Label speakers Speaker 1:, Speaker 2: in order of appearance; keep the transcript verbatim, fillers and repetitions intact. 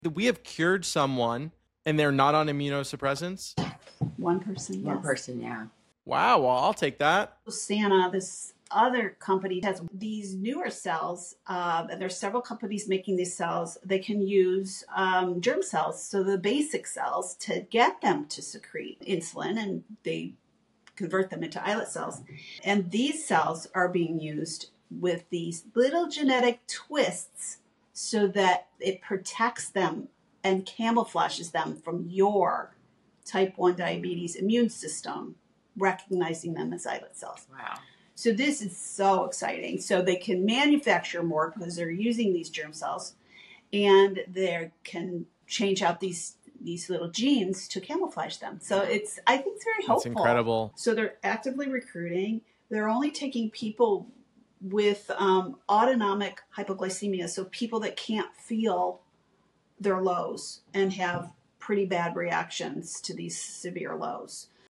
Speaker 1: We have cured someone and they're not on immunosuppressants?
Speaker 2: One person,
Speaker 3: One
Speaker 2: yes.
Speaker 3: person, yeah.
Speaker 1: Wow, well, I'll take that.
Speaker 2: Sana, this other company, has these newer cells, uh, and there's several companies making these cells. They can use um, germ cells, so the basic cells, to get them to secrete insulin, and they convert them into islet cells. And these cells are being used with these little genetic twists so that it protects them and camouflages them from your type one diabetes immune system, recognizing them as islet cells.
Speaker 3: Wow.
Speaker 2: So this is so exciting. So they can manufacture more because they're using these germ cells, and they can change out these these little genes to camouflage them. So it's, I think it's very hopeful.
Speaker 1: That's incredible.
Speaker 2: So they're actively recruiting. They're only taking people with um, autonomic hypoglycemia, so people that can't feel their lows and have pretty bad reactions to these severe lows.